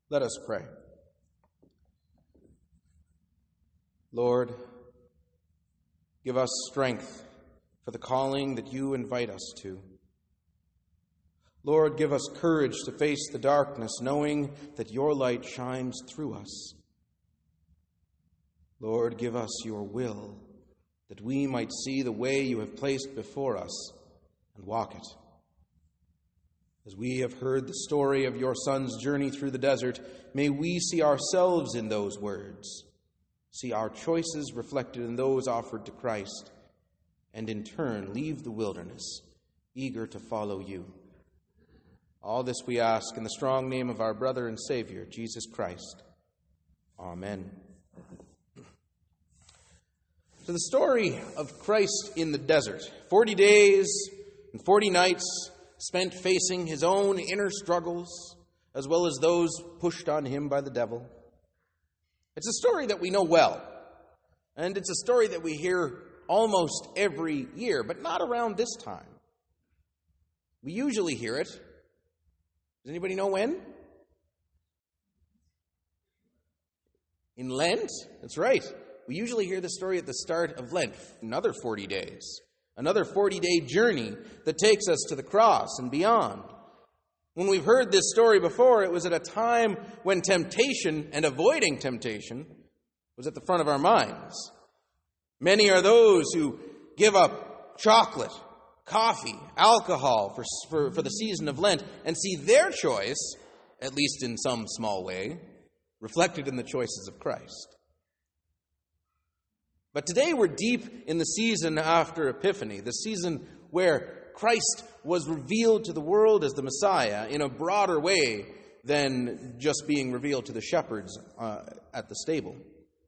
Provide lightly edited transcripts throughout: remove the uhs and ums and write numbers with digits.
Let us pray. Lord, give us strength for the calling that you invite us to. Lord, give us courage to face the darkness, knowing that your light shines through us. Lord, give us your will, that we might see the way you have placed before us and walk it. As we have heard the story of your Son's journey through the desert, may we see ourselves in those words, see our choices reflected in those offered to Christ, and in turn leave the wilderness, eager to follow you. All this we ask in the strong name of our brother and Savior, Jesus Christ. Amen. So the story of Christ in the desert, 40 days and 40 nights spent facing his own inner struggles, as well as those pushed on him by the devil. It's a story that we know well, and it's a story that we hear almost every year, but not around this time. We usually hear it. Does anybody know when? In Lent? That's right. We usually hear the story at the start of Lent, another 40 days. Another 40-day journey that takes us to the cross and beyond. When we've heard this story before, it was at a time when temptation and avoiding temptation was at the front of our minds. Many are those who give up chocolate, coffee, alcohol for the season of Lent and see their choice, at least in some small way, reflected in the choices of Christ. But today we're deep in the season after Epiphany, the season where Christ was revealed to the world as the Messiah in a broader way than just being revealed to the shepherds at the stable.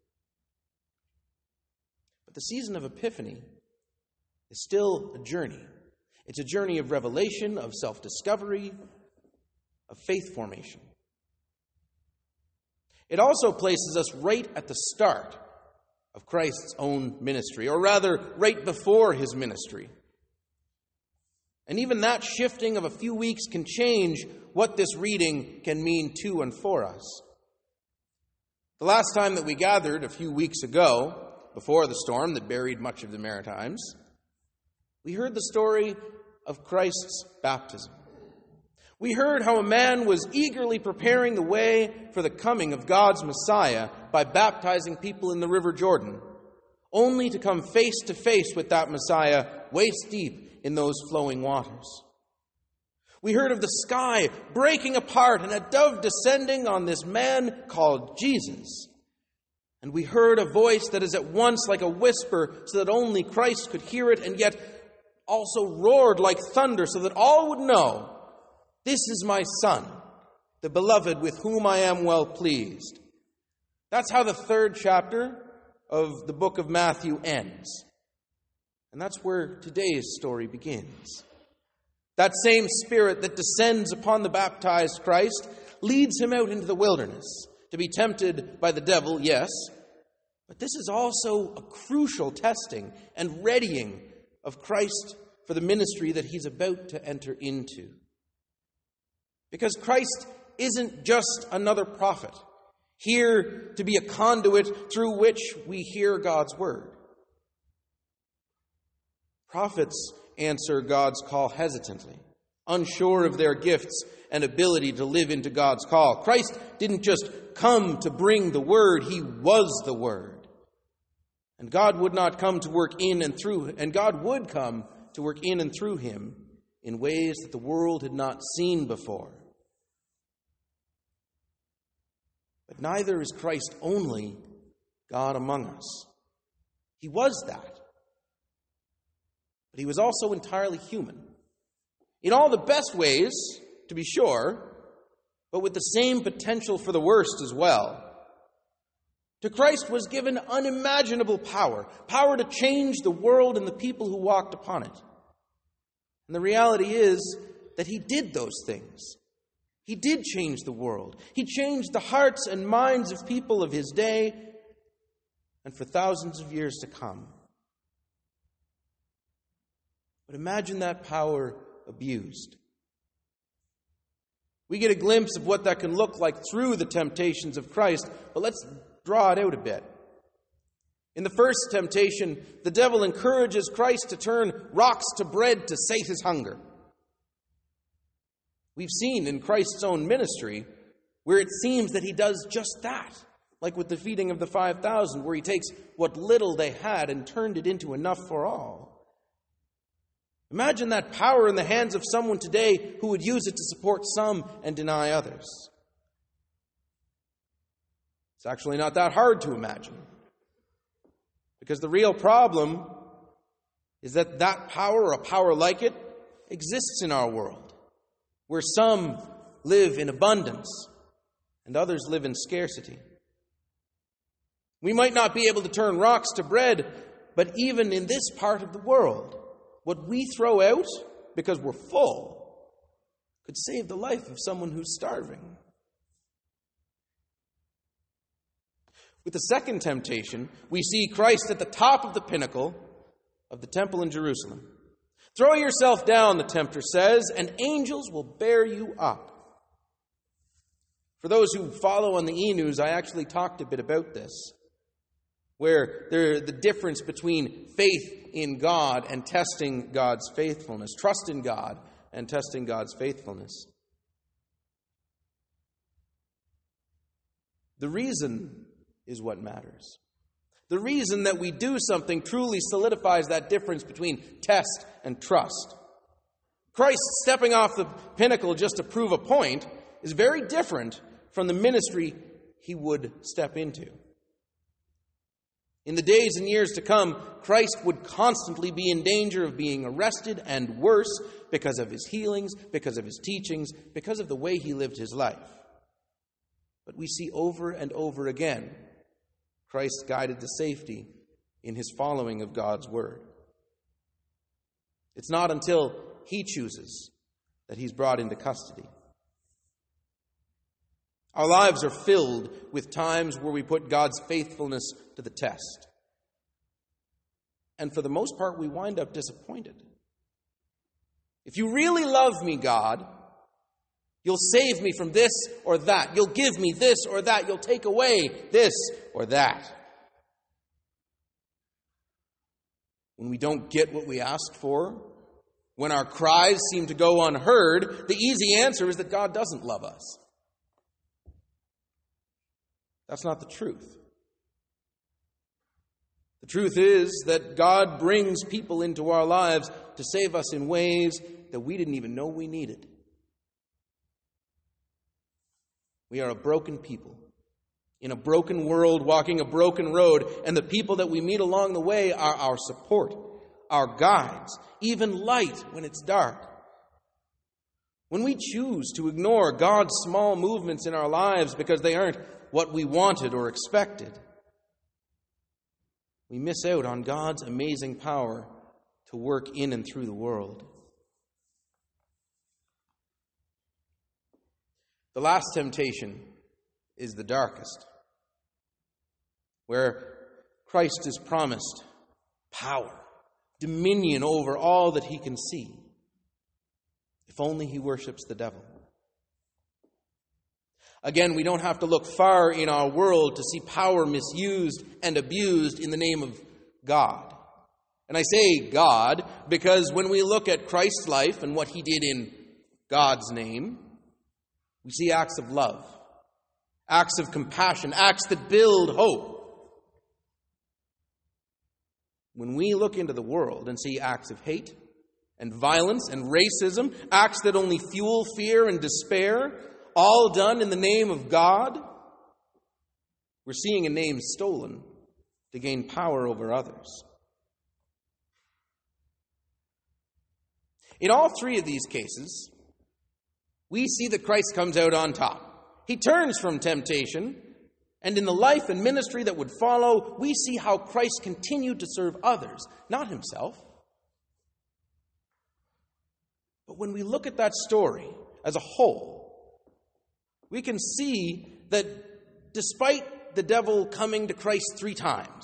But the season of Epiphany is still a journey. It's a journey of revelation, of self-discovery, of faith formation. It also places us right at the start of Christ's own ministry, or rather, right before his ministry. And even that shifting of a few weeks can change what this reading can mean to and for us. The last time that we gathered, a few weeks ago, before the storm that buried much of the Maritimes, we heard the story of Christ's baptism. We heard how a man was eagerly preparing the way for the coming of God's Messiah by baptizing people in the River Jordan, only to come face to face with that Messiah waist deep in those flowing waters. We heard of the sky breaking apart and a dove descending on this man called Jesus. And we heard a voice that is at once like a whisper so that only Christ could hear it, and yet also roared like thunder so that all would know, "This is my Son, the beloved with whom I am well pleased." That's how the third chapter of the book of Matthew ends. And that's where today's story begins. That same Spirit that descends upon the baptized Christ leads him out into the wilderness to be tempted by the devil, yes, but this is also a crucial testing and readying of Christ for the ministry that he's about to enter into. Because Christ isn't just another prophet, here to be a conduit through which we hear God's word. Prophets answer God's call hesitantly, unsure of their gifts and ability to live into God's call. Christ didn't just come to bring the word, he was the word. And God would not come to work in and through, and God would come to work in and through him in ways that the world had not seen before. But neither is Christ only God among us. He was that. But he was also entirely human. In all the best ways, to be sure, but with the same potential for the worst as well. To Christ was given unimaginable power to change the world and the people who walked upon it. And the reality is that he did those things. He did change the world. He changed the hearts and minds of people of his day and for thousands of years to come. But imagine that power abused. We get a glimpse of what that can look like through the temptations of Christ, but let's draw it out a bit. In the first temptation, the devil encourages Christ to turn rocks to bread to sate his hunger. We've seen in Christ's own ministry where it seems that he does just that, like with the feeding of the 5,000, where he takes what little they had and turned it into enough for all. Imagine that power in the hands of someone today who would use it to support some and deny others. It's actually not that hard to imagine. Because the real problem is that power, or a power like it, exists in our world, where some live in abundance and others live in scarcity. We might not be able to turn rocks to bread, but even in this part of the world, what we throw out because we're full could save the life of someone who's starving. With the second temptation, we see Christ at the top of the pinnacle of the temple in Jerusalem. Throw yourself down, the tempter says, and angels will bear you up. For those who follow on the e-news, I actually talked a bit about this, where the difference between faith in God and testing God's faithfulness, trust in God and testing God's faithfulness. The reason is what matters. The reason that we do something truly solidifies that difference between test and trust. Christ stepping off the pinnacle just to prove a point is very different from the ministry he would step into. In the days and years to come, Christ would constantly be in danger of being arrested, and worse, because of his healings, because of his teachings, because of the way he lived his life. But we see over and over again Christ guided to safety in his following of God's word. It's not until he chooses that he's brought into custody. Our lives are filled with times where we put God's faithfulness to the test. And for the most part, we wind up disappointed. If you really love me, God, you'll save me from this or that. You'll give me this or that. You'll take away this or that. When we don't get what we asked for, when our cries seem to go unheard, the easy answer is that God doesn't love us. That's not the truth. The truth is that God brings people into our lives to save us in ways that we didn't even know we needed. We are a broken people, in a broken world, walking a broken road, and the people that we meet along the way are our support, our guides, even light when it's dark. When we choose to ignore God's small movements in our lives because they aren't what we wanted or expected, we miss out on God's amazing power to work in and through the world. The last temptation is the darkest, where Christ is promised power, dominion over all that he can see, if only he worships the devil. Again, we don't have to look far in our world to see power misused and abused in the name of God. And I say God because when we look at Christ's life and what he did in God's name, we see acts of love, acts of compassion, acts that build hope. When we look into the world and see acts of hate and violence and racism, acts that only fuel fear and despair, all done in the name of God, we're seeing a name stolen to gain power over others. In all three of these cases, we see that Christ comes out on top. He turns from temptation, and in the life and ministry that would follow, we see how Christ continued to serve others, not himself. But when we look at that story as a whole, we can see that despite the devil coming to Christ 3 times,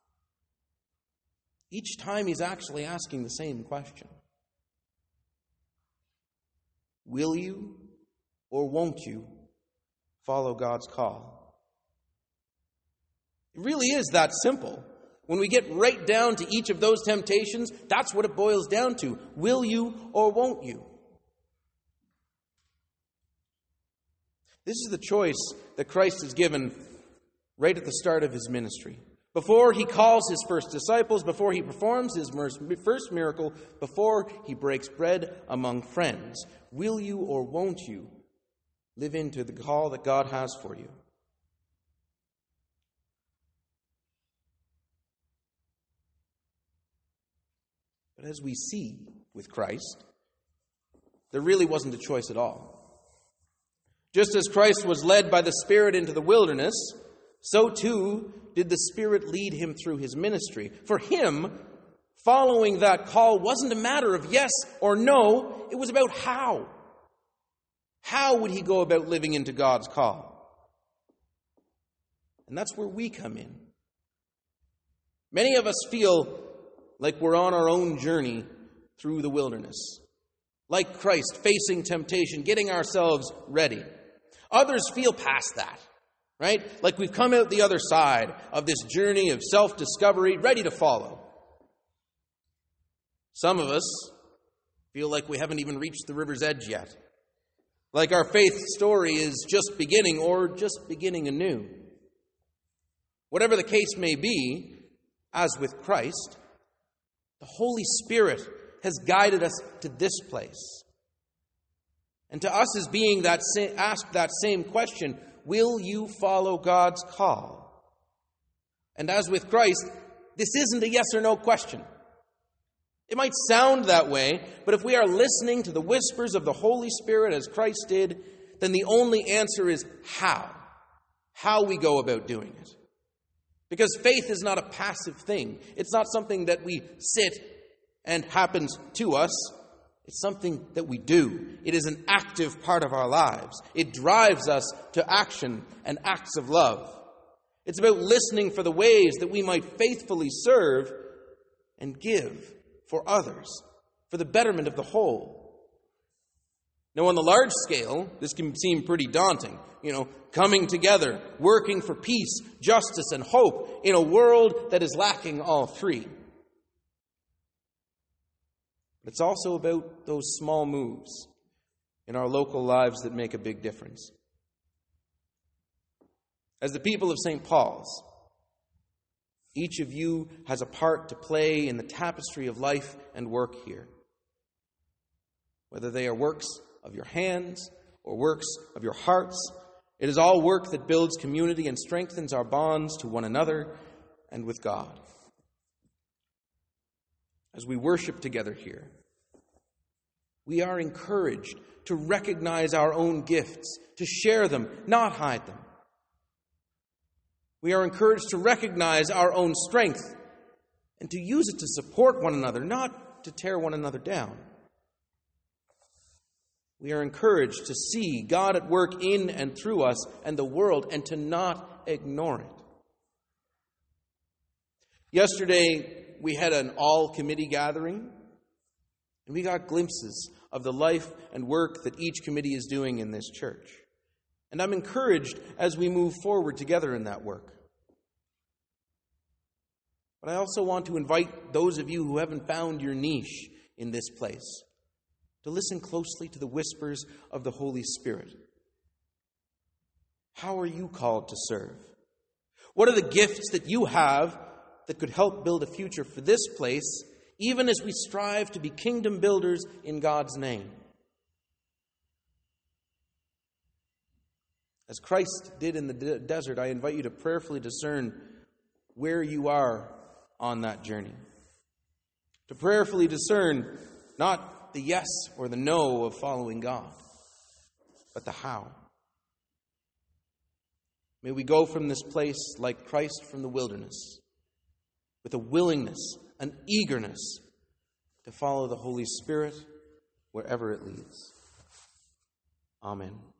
each time he's actually asking the same question. Will you or won't you follow God's call? It really is that simple. When we get right down to each of those temptations, that's what it boils down to. Will you or won't you? This is the choice that Christ has given right at the start of his ministry. Before he calls his first disciples, before he performs his first miracle, before he breaks bread among friends, will you or won't you live into the call that God has for you? But as we see with Christ, there really wasn't a choice at all. Just as Christ was led by the Spirit into the wilderness, so too did the Spirit lead him through his ministry. For him, following that call wasn't a matter of yes or no, it was about how. How would he go about living into God's call? And that's where we come in. Many of us feel like we're on our own journey through the wilderness. Like Christ, facing temptation, getting ourselves ready. Others feel past that, right? Like we've come out the other side of this journey of self-discovery, ready to follow. Some of us feel like we haven't even reached the river's edge yet. Like our faith story is just beginning or just beginning anew. Whatever the case may be, as with Christ, the Holy Spirit has guided us to this place. And to us as being asked that same question, will you follow God's call? And as with Christ, this isn't a yes or no question. It might sound that way, but if we are listening to the whispers of the Holy Spirit as Christ did, then the only answer is how. How we go about doing it. Because faith is not a passive thing. It's not something that we sit and happens to us. It's something that we do. It is an active part of our lives. It drives us to action and acts of love. It's about listening for the ways that we might faithfully serve and give for others, for the betterment of the whole. Now, on the large scale, this can seem pretty daunting. Coming together, working for peace, justice, and hope in a world that is lacking all three. It's also about those small moves in our local lives that make a big difference. As the people of St. Paul's, each of you has a part to play in the tapestry of life and work here. Whether they are works of your hands or works of your hearts, it is all work that builds community and strengthens our bonds to one another and with God. As we worship together here, we are encouraged to recognize our own gifts, to share them, not hide them. We are encouraged to recognize our own strength and to use it to support one another, not to tear one another down. We are encouraged to see God at work in and through us and the world and to not ignore it. Yesterday, we had an all-committee gathering, and we got glimpses of the life and work that each committee is doing in this church. And I'm encouraged as we move forward together in that work. But I also want to invite those of you who haven't found your niche in this place to listen closely to the whispers of the Holy Spirit. How are you called to serve? What are the gifts that you have that could help build a future for this place, even as we strive to be kingdom builders in God's name? As Christ did in the desert, I invite you to prayerfully discern where you are on that journey. To prayerfully discern not the yes or the no of following God, but the how. May we go from this place like Christ from the wilderness, with a willingness, an eagerness to follow the Holy Spirit wherever it leads. Amen.